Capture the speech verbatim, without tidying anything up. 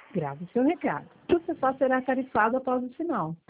Grave seu recado. O processado será tarifado após o sinal.